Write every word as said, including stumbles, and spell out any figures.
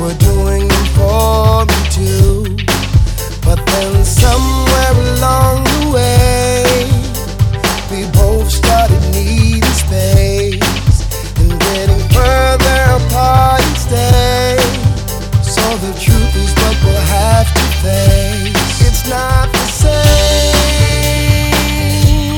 were doing for me too. But then somewhere along